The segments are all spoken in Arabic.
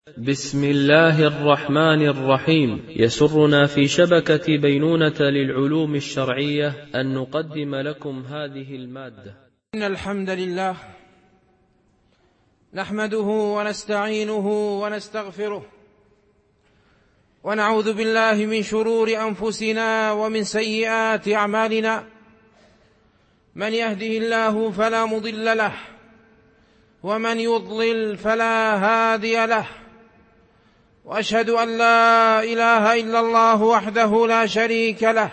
بسم الله الرحمن الرحيم. يسرنا في شبكة بينونة للعلوم الشرعية أن نقدم لكم هذه المادة. إن الحمد لله نحمده ونستعينه ونستغفره ونعوذ بالله من شرور أنفسنا ومن سيئات أعمالنا. من يهده الله فلا مضل له ومن يضلل فلا هادي له، وأشهد أن لا إله إلا الله وحده لا شريك له،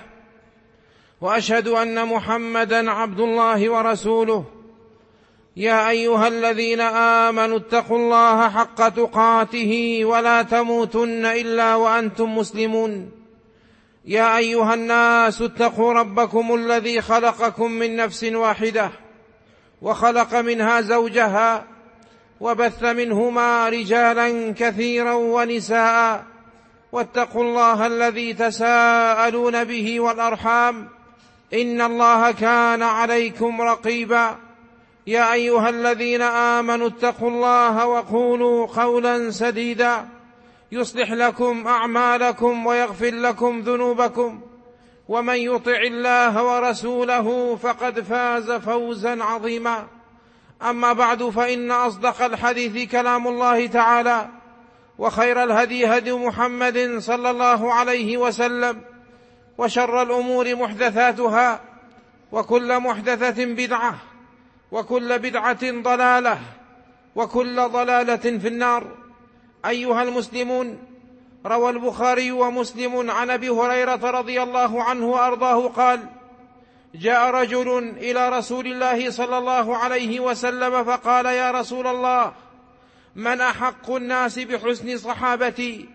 وأشهد أن محمدًا عبد الله ورسوله. يا أيها الذين آمنوا اتقوا الله حق تقاته ولا تموتن إلا وأنتم مسلمون. يا أيها الناس اتقوا ربكم الذي خلقكم من نفس واحدة وخلق منها زوجها وبث منهما رجالا كثيرا ونساء، واتقوا الله الذي تساءلون به والأرحام إن الله كان عليكم رقيبا. يا أيها الذين آمنوا اتقوا الله وقولوا قولا سديدا يصلح لكم أعمالكم ويغفر لكم ذنوبكم، ومن يطع الله ورسوله فقد فاز فوزا عظيما. أما بعد، فإن أصدق الحديث كلام الله تعالى، وخير الهدي هدي محمد صلى الله عليه وسلم، وشر الأمور محدثاتها، وكل محدثة بدعة، وكل بدعة ضلالة، وكل ضلالة في النار. أيها المسلمون، روى البخاري ومسلم عن أبي هريرة رضي الله عنه وأرضاه قال: جاء رجل إلى رسول الله صلى الله عليه وسلم فقال: يا رسول الله، من أحق الناس بحسن صحابتي؟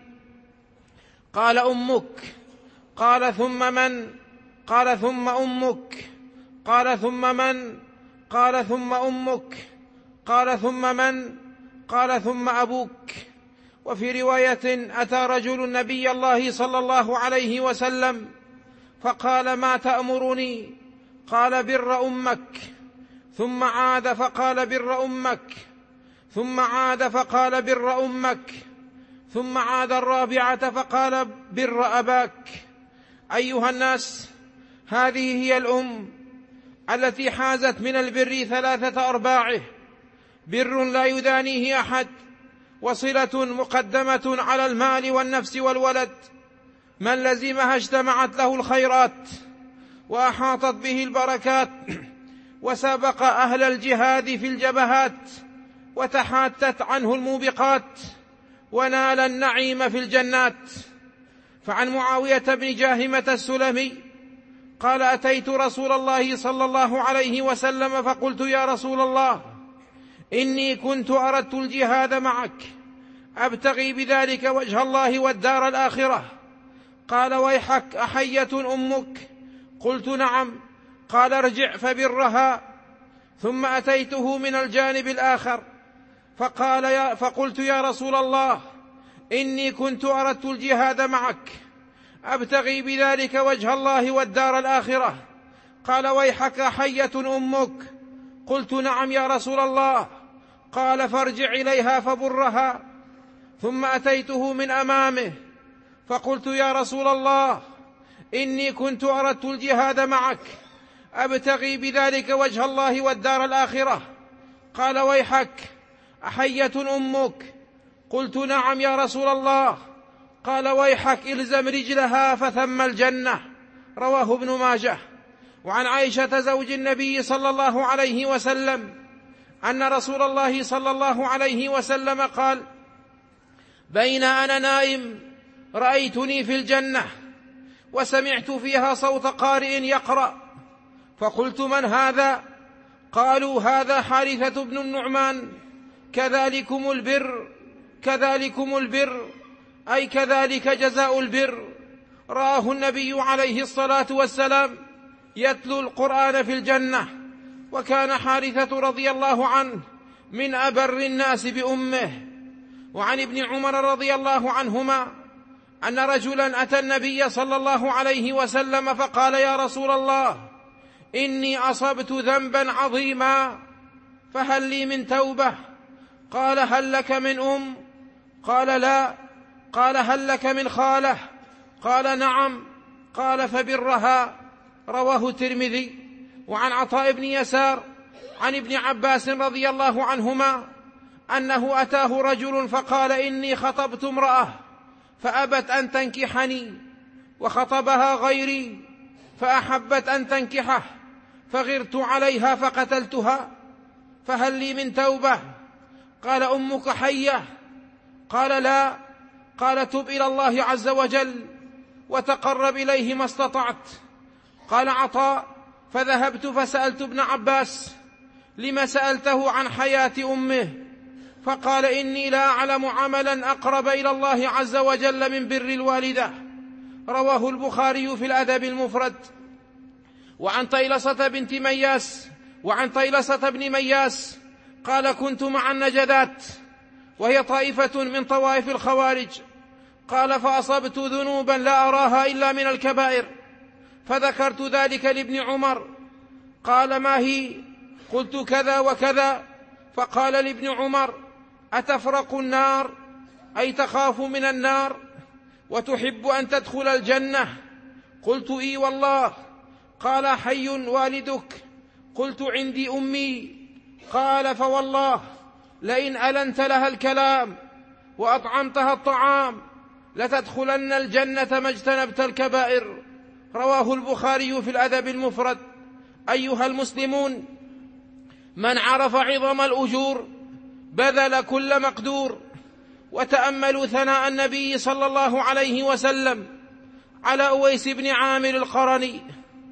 قال: أمك. قال: ثم من؟ قال: ثم أمك. قال: ثم من؟ قال: ثم أمك. قال: ثم من؟ قال: ثم أبوك. وفي رواية: أتى رجل النبي الله صلى الله عليه وسلم فقال: ما تأمرني؟ قال: بر أمك. ثم عاد فقال: بر أمك. ثم عاد فقال: بر أمك. ثم عاد الرابعة فقال: بر أباك. أيها الناس، هذه هي الأم التي حازت من البر 3 أرباعه: بر لا يدانيه أحد، وصلة مقدمة على المال والنفس والولد. من لزمها اجتمعت له الخيرات وأحاطت به البركات، وسبق أهل الجهاد في الجبهات، وتحاتت عنه الموبقات، ونال النعيم في الجنات. فعن معاوية بن جاهمة السلمي قال: أتيت رسول الله صلى الله عليه وسلم فقلت: يا رسول الله، إني كنت أردت الجهاد معك أبتغي بذلك وجه الله والدار الآخرة. قال: ويحك، أحية أمك؟ قلت: نعم. قال: ارجع فبرها. ثم أتيته من الجانب الآخر فقلت: يا رسول الله، إني كنت أردت الجهاد معك أبتغي بذلك وجه الله والدار الآخرة. قال: ويحك، أحية أمك؟ قلت: نعم يا رسول الله. قال: فارجع إليها فبرها. ثم أتيته من أمامه فقلت: يا رسول الله، إني كنت أردت الجهاد معك أبتغي بذلك وجه الله والدار الآخرة. قال: ويحك، أحية أمك؟ قلت: نعم يا رسول الله. قال: ويحك، إلزم رجلها فثم الجنة. رواه ابن ماجه. وعن عائشة زوج النبي صلى الله عليه وسلم أن رسول الله صلى الله عليه وسلم قال: بين أنا نائم رأيتني في الجنة وسمعت فيها صوت قارئ يقرأ، فقلت: من هذا؟ قالوا: هذا حارثة بن النعمان. كذلكم البر، كذلكم البر، أي كذلك جزاء البر. رآه النبي عليه الصلاة والسلام يتلو القرآن في الجنة. وكان حارثة رضي الله عنه من أبر الناس بأمه. وعن ابن عمر رضي الله عنهما أن رجلا أتى النبي صلى الله عليه وسلم فقال: يا رسول الله، إني أصبت ذنبا عظيما فهل لي من توبة؟ قال: هل لك من أم؟ قال لا. قال هل لك من خالة؟ قال نعم. قال فبرها. رواه الترمذي. وعن عطاء بن يسار عن ابن عباس رضي الله عنهما أنه أتاه رجل فقال إني خطبت امرأة فأبت أن تنكحني، وخطبها غيري فأحبت أن تنكحه، فغرت عليها فقتلتها، فهل لي من توبة؟ قال أمك حية؟ قال لا. قال تب إلى الله عز وجل وتقرب إليه ما استطعت. قال عطاء فذهبت فسألت ابن عباس لما سألته عن حياة أمه؟ فقال إني لا أعلم عملا أقرب إلى الله عز وجل من بر الوالدة. رواه البخاري في الأدب المفرد. وعن طيلسة بن مياس قال كنت مع النجدات وهي طائفة من طوائف الخوارج، قال فأصبت ذنوبا لا أراها إلا من الكبائر، فذكرت ذلك لابن عمر، قال ما هي؟ قلت كذا وكذا، فقال لابن عمر أتفرق النار أي تخاف من النار وتحب أن تدخل الجنة؟ قلت إي والله. قال حي والدك؟ قلت عندي أمي. قال فوالله لئن ألنت لها الكلام وأطعمتها الطعام لتدخلن الجنة ما اجتنبت الكبائر. رواه البخاري في الأدب المفرد. أيها المسلمون، من عرف عظم الأجور بذل كل مقدور. وتأملوا ثناء النبي صلى الله عليه وسلم على أويس بن عامر القرني،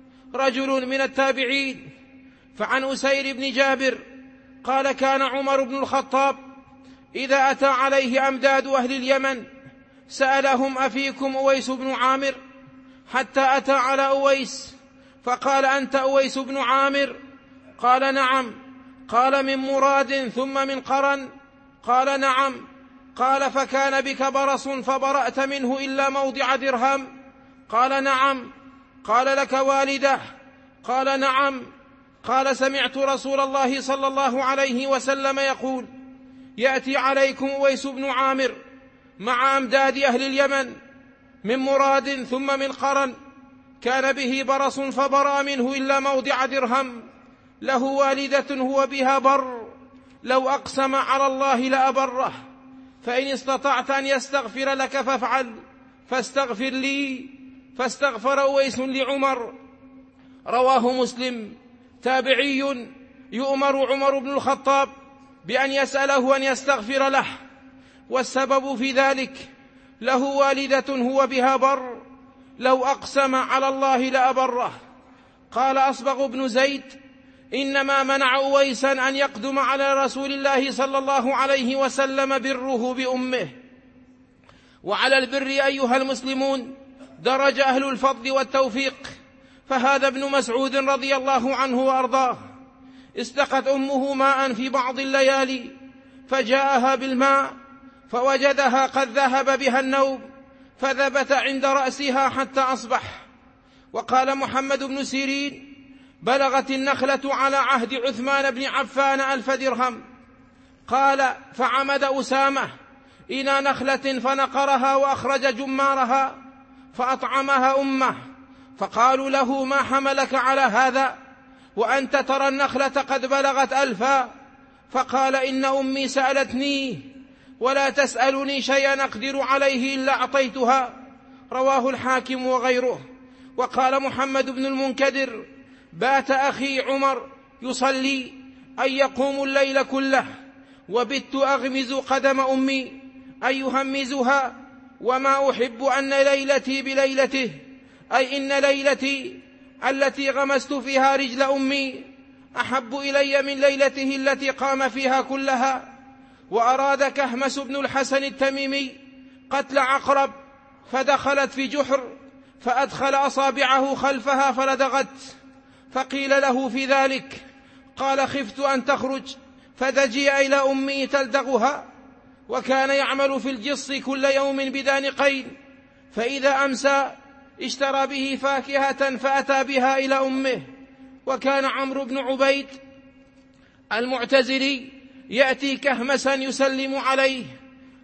رجل من التابعين. فعن أسير بن جابر قال كان عمر بن الخطاب إذا أتى عليه أمداد أهل اليمن سألهم أفيكم أويس بن عامر؟ حتى أتى على أويس فقال أنت أويس بن عامر؟ قال نعم. قال من مراد ثم من قرن؟ قال نعم. قال فكان بك برص فبرأت منه إلا موضع درهم؟ قال نعم. قال لك والدة؟ قال نعم. قال سمعت رسول الله صلى الله عليه وسلم يقول يأتي عليكم أويس بن عامر مع أمداد أهل اليمن من مراد ثم من قرن، كان به برص فبرأ منه إلا موضع درهم، له والدة هو بها بر، لو أقسم على الله لأبره، فإن استطعت أن يستغفر لك فافعل، فاستغفر لي. فاستغفر أويس لعمر. رواه مسلم. تابعي يؤمر عمر بن الخطاب بأن يسأله أن يستغفر له، والسبب في ذلك له والدة هو بها بر، لو أقسم على الله لأبره. قال أصبغ بن زيد إنما منع أويسا أن يقدم على رسول الله صلى الله عليه وسلم بره بأمه. وعلى البر أيها المسلمون درج أهل الفضل والتوفيق، فهذا ابن مسعود رضي الله عنه وأرضاه استقت أمه ماء في بعض الليالي فجاءها بالماء فوجدها قد ذهب بها النوم فذبت عند رأسها حتى أصبح. وقال محمد بن سيرين بلغت النخلة على عهد عثمان بن عفان 1000 درهم. قال فعمد أسامة إلى نخلة فنقرها وأخرج جمارها فأطعمها أمه، فقالوا له ما حملك على هذا وأنت ترى النخلة قد بلغت 1000؟ فقال إن أمي سألتني ولا تسألني شيئا أقدر عليه إلا أعطيتها. رواه الحاكم وغيره. وقال محمد بن المنكدر بات أخي عمر يصلي أن يقوم الليل كله وبت أغمز قدم أمي أن يهمزها، وما أحب أن ليلتي بليلته، أي إن ليلتي التي غمست فيها رجل أمي أحب إلي من ليلته التي قام فيها كلها. وأراد كهمس بن الحسن التميمي قتل عقرب فدخلت في جحر فأدخل أصابعه خلفها فلدغت، فقيل له في ذلك قال خفت أن تخرج فدجي إلى أمي تلدغها. وكان يعمل في الجص كل يوم بدانقين، فإذا أمسى اشترى به فاكهة فأتى بها إلى أمه. وكان عمرو بن عبيد المعتزلي يأتي كهمسا يسلم عليه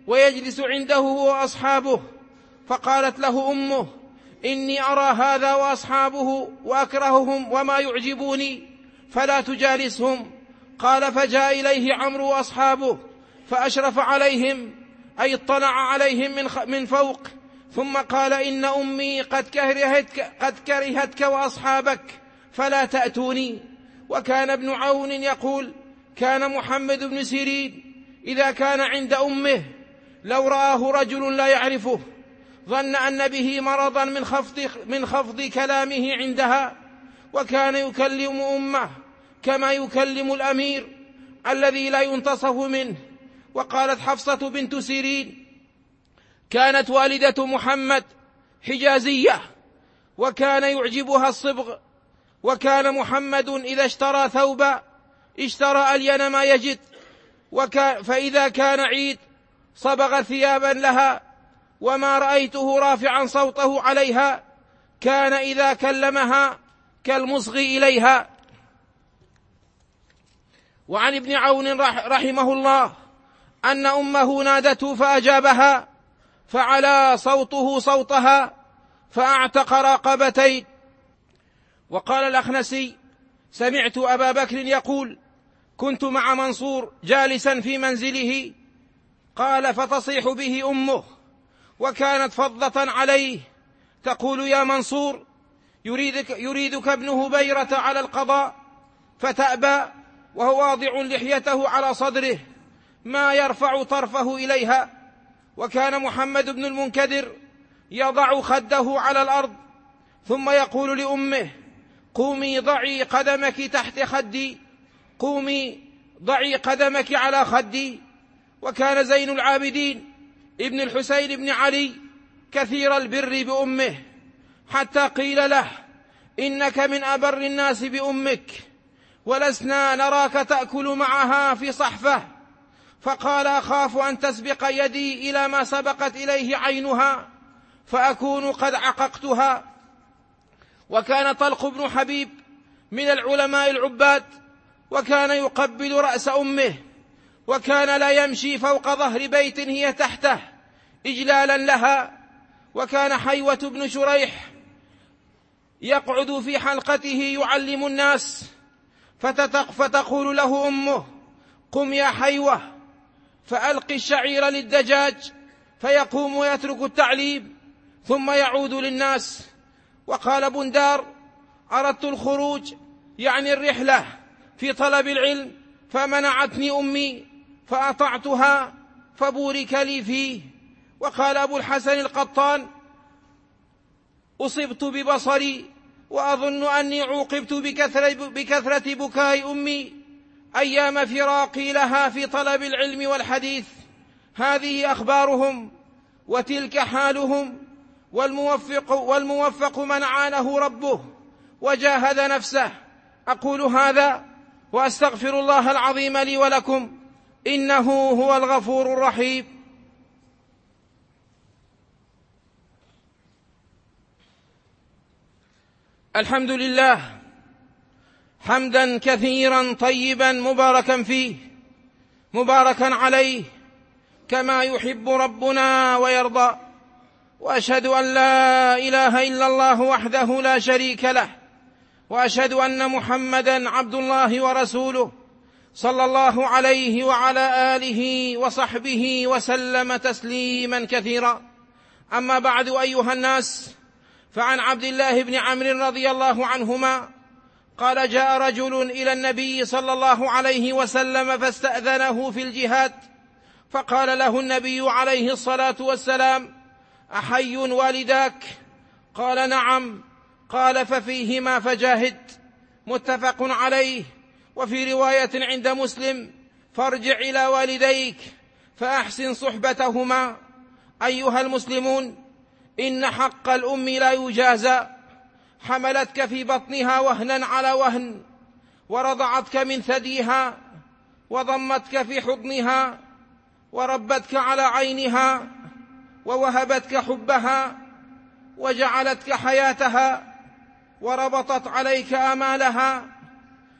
ويجلس عنده هو وأصحابه. فقالت له أمه: إني أرى هذا وأصحابه وأكرههم وما يعجبوني، فلا تجالسهم. قال: فجاء إليه عمرو وأصحابه فأشرف عليهم، أي اطلع عليهم من فوق، ثم قال: إن أمي قد كرهتك وأصحابك فلا تأتوني. وكان ابن عون يقول: كان محمد بن سيرين إذا كان عند أمه لو رآه رجل لا يعرفه ظن أن به مرضا من خفض كلامه عندها، وكان يكلم أمه كما يكلم الأمير الذي لا ينتصف منه. وقالت حفصة بنت سيرين: كانت والدة محمد حجازية وكان يعجبها الصبغ، وكان محمد إذا اشترى ثوبا اشترى ألين ما يجد، فإذا كان عيد صبغ ثيابا لها، وما رأيته رافعا صوته عليها، كان إذا كلمها كالمصغ إليها. وعن ابن عون رحمه الله أن أمه نادته فأجابها، فعلى صوته صوتها فأعتق رقبتين. وقال الأخنسي: سمعت أبا بكر يقول: كنت مع منصور جالسا في منزله، قال: فتصيح به أمه، وكانت فضة عليه، تقول: يا منصور، يريدك ابن هبيرة على القضاء، فتأبى، وهو واضع لحيته على صدره ما يرفع طرفه إليها. وكان محمد بن المنكدر يضع خده على الأرض ثم يقول لأمه: قومي ضعي قدمك تحت خدي، قومي ضعي قدمك على خدي. وكان زين العابدين ابن الحسين بن علي كثير البر بأمه، حتى قيل له: إنك من أبر الناس بأمك، ولسنا نراك تأكل معها في صحفة. فقال: أخاف أن تسبق يدي إلى ما سبقت إليه عينها فأكون قد عققتها. وكان طلق بن حبيب من العلماء العباد، وكان يقبل رأس أمه، وكان لا يمشي فوق ظهر بيت هي تحته إجلالا لها. وكان حيوة بن شريح يقعد في حلقته يعلم الناس، فتقول له أمه: قم يا حيوة فألق الشعير للدجاج، فيقوم ويترك التعليم ثم يعود للناس. وقال بندار: أردت الخروج، يعني الرحلة، في طلب العلم، فمنعتني أمي فأطعتها فبورك لي فيه. وقال أبو الحسن القطان: أصبت ببصري وأظن أني عوقبت بكثرة بكاء أمي أيام فراقي لها في طلب العلم والحديث. هذه أخبارهم وتلك حالهم، والموفق من عانه ربه وجاهد نفسه. أقول هذا وأستغفر الله العظيم لي ولكم، إنه هو الغفور الرحيم. الحمد لله حمدا كثيرا طيبا مباركا فيه، مباركا عليه كما يحب ربنا ويرضى. وأشهد أن لا إله إلا الله وحده لا شريك له، وأشهد أن محمدا عبد الله ورسوله، صلى الله عليه وعلى آله وصحبه وسلم تسليما كثيرا. أما بعد، أيها الناس، فعن عبد الله بن عمرو رضي الله عنهما قال: جاء رجل إلى النبي صلى الله عليه وسلم فاستأذنه في الجهاد، فقال له النبي عليه الصلاة والسلام: أحي والداك؟ قال: نعم. قال: ففيهما فجاهد. متفق عليه. وفي رواية عند مسلم: فارجع إلى والديك فأحسن صحبتهما. أيها المسلمون، إن حق الأم لا يجازى. حملتك في بطنها وهنا على وهن، ورضعتك من ثديها، وضمتك في حضنها، وربتك على عينها، ووهبتك حبها، وجعلتك حياتها، وربطت عليك آمالها،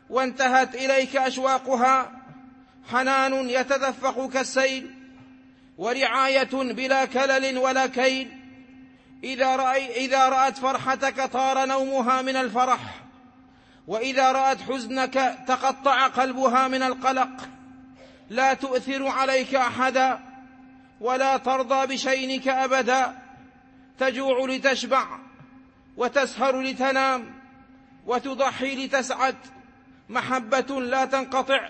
وانتهت إليك أشواقها. حنان يتدفق كالسيل ورعاية بلا كلل ولا كيل. إذا رأت فرحتك طار نومها من الفرح، وإذا رأت حزنك تقطع قلبها من القلق. لا تؤثر عليك أحدا، ولا ترضى بشينك أبدا. تجوع لتشبع، وتسهر لتنام، وتضحي لتسعد. محبة لا تنقطع،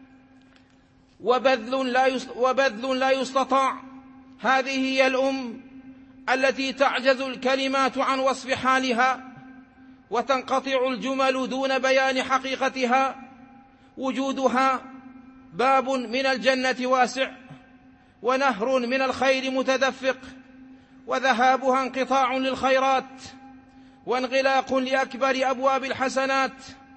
وبذل لا يستطاع. هذه هي الأم التي تعجز الكلمات عن وصف حالها، وتنقطع الجمل دون بيان حقيقتها. وجودها باب من الجنة واسع، ونهر من الخير متدفق، وذهابها انقطاع للخيرات، وانغلاق لأكبر أبواب الحسنات.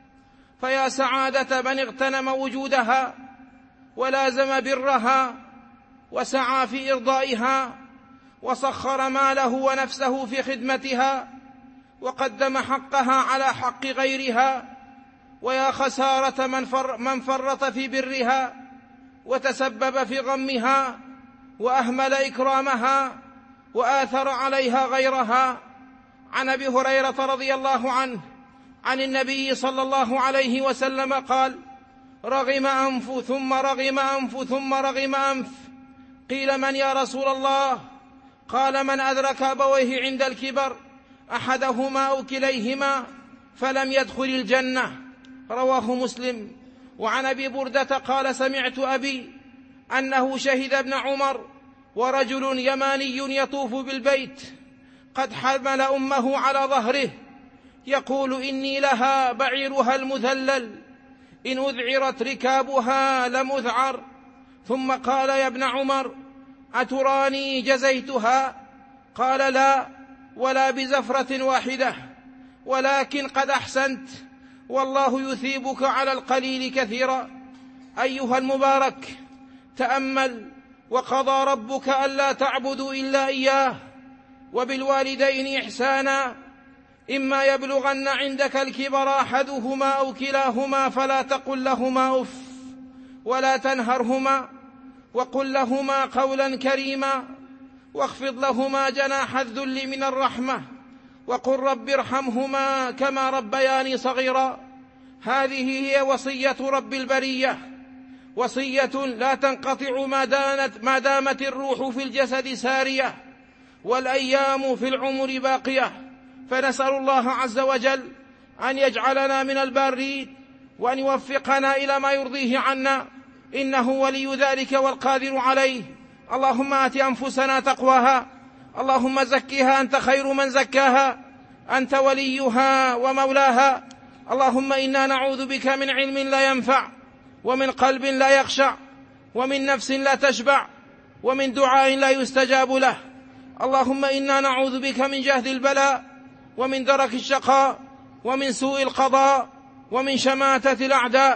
فيا سعادة من اغتنم وجودها، ولازم برها، وسعى في إرضائها، وسخر ماله ونفسه في خدمتها، وقدم حقها على حق غيرها. ويا خسارة من فرط في برها، وتسبب في غمها، وأهمل إكرامها، وآثر عليها غيرها. عن أبي هريرة رضي الله عنه عن النبي صلى الله عليه وسلم قال: رغم أنف ثم رغم أنف ثم رغم أنف. قيل: من يا رسول الله؟ قال: من أدرك أبويه عند الكبر، أحدهما أو كليهما، فلم يدخل الجنة. رواه مسلم. وعن أبي بردة قال: سمعت أبي أنه شهد ابن عمر ورجل يماني يطوف بالبيت قد حمل أمه على ظهره يقول: إني لها بعيرها المذلل، إن أذعرت ركابها لم أذعر. ثم قال: يا ابن عمر، أتراني جزيتها؟ قال: لا، ولا بزفرة واحدة، ولكن قد أحسنت، والله يثيبك على القليل كثيرا. أيها المبارك، تأمل: وقضى ربك ألا تعبدوا إلا إياه، وبالوالدين إحسانا، إما يبلغن عندك الكبر أحدهما أو كلاهما فلا تقل لهما أف، ولا تنهرهما، وقل لهما قولا كريما، واخفض لهما جناح الذل من الرحمة، وقل رب ارحمهما كما ربياني صغيرا. هذه هي وصية رب البرية، وصية لا تنقطع ما دامت الروح في الجسد سارية، والأيام في العمر باقية. فنسأل الله عز وجل أن يجعلنا من البارين، وأن يوفقنا إلى ما يرضيه عنا، إنه ولي ذلك والقادر عليه. اللهم آت أنفسنا تقواها، اللهم زكها، أنت خير من زكاها، أنت وليها ومولاها. اللهم إنا نعوذ بك من علم لا ينفع، ومن قلب لا يخشع، ومن نفس لا تشبع، ومن دعاء لا يستجاب له. اللهم إنا نعوذ بك من جهد البلاء، ومن درك الشقاء، ومن سوء القضاء، ومن شماتة الأعداء.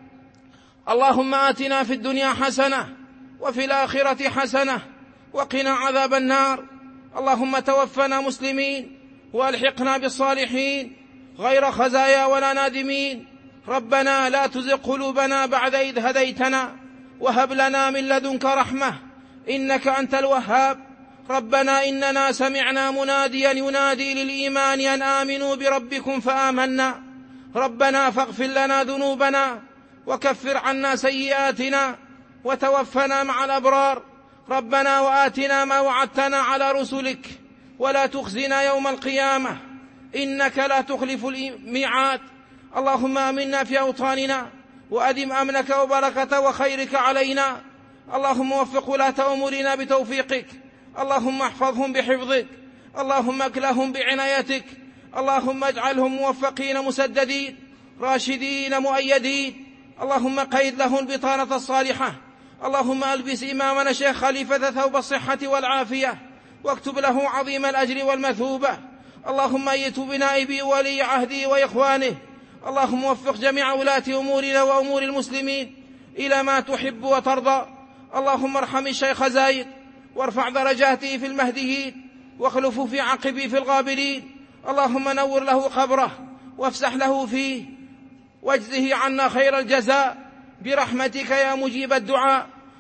اللهم آتنا في الدنيا حسنة، وفي الآخرة حسنة، وقنا عذاب النار. اللهم توفنا مسلمين، وألحقنا بالصالحين، غير خزايا ولا نادمين. ربنا لا تزغ قلوبنا بعد إذ هديتنا، وهب لنا من لدنك رحمة، إنك أنت الوهاب. ربنا إننا سمعنا مناديا ينادي للإيمان أن آمنوا بربكم فآمنا. ربنا فاغفر لنا ذنوبنا، وكفر عنا سيئاتنا، وتوفنا مع الأبرار. ربنا وآتنا ما وعدتنا على رسلك، ولا تخزنا يوم القيامة، إنك لا تخلف الميعاد. اللهم آمنا في أوطاننا، وأدم أمنك وبركة وخيرك علينا. اللهم وفق ولاة أمورنا بتوفيقك، اللهم احفظهم بحفظك، اللهم اكلهم بعنايتك، اللهم اجعلهم موفقين مسددين راشدين مؤيدين. اللهم قيد لهم البطانة الصالحة. اللهم ألبس إمامنا شيخ خليفة ثوب الصحة والعافية، واكتب له عظيم الأجر والمثوبة. اللهم أيت بنائبي ولي عهدي وإخوانه. اللهم وفق جميع ولاة أمورنا وأمور المسلمين إلى ما تحب وترضى. اللهم ارحم الشيخ زايد، وارفع درجاته في المهديين، واخلفه في عقبه في الغابرين. اللهم نور له قبره، وافسح له فيه، واجزه عنا خير الجزاء برحمتك يا مجيب الدعاء.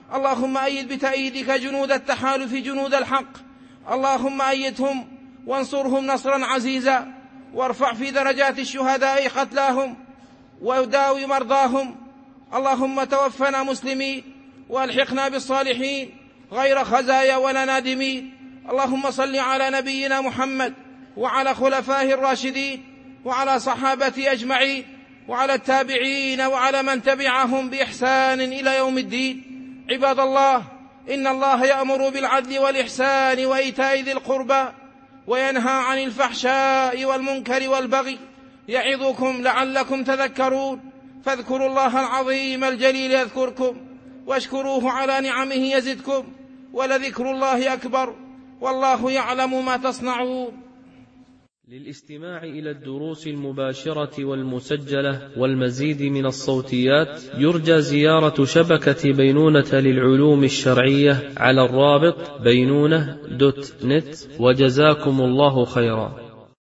اللهم أيد بتأييدك جنود التحالف جنود الحق، اللهم أيدهم وانصرهم نصرا عزيزا، وارفع في درجات الشهداء قتلاهم وداوي مرضاهم. اللهم توفنا مسلمين والحقنا بالصالحين غير خزايا ولا نادمين. اللهم صل على نبينا محمد وعلى خلفائه الراشدين وعلى صحابته أجمعين وعلى التابعين وعلى من تبعهم بإحسان إلى يوم الدين. عباد الله، إن الله يأمر بالعدل والإحسان وإيتاء ذي القربى وينهى عن الفحشاء والمنكر والبغي، يعظكم لعلكم تذكرون. فاذكروا الله العظيم الجليل يذكركم، واشكروه على نعمه يزدكم، ولذكر الله أكبر، والله يعلم ما تصنعون. للاستماع إلى الدروس المباشرة والمسجلة والمزيد من الصوتيات يرجى زيارة شبكة بينونة للعلوم الشرعية على الرابط بينونة.net. وجزاكم الله خيرا.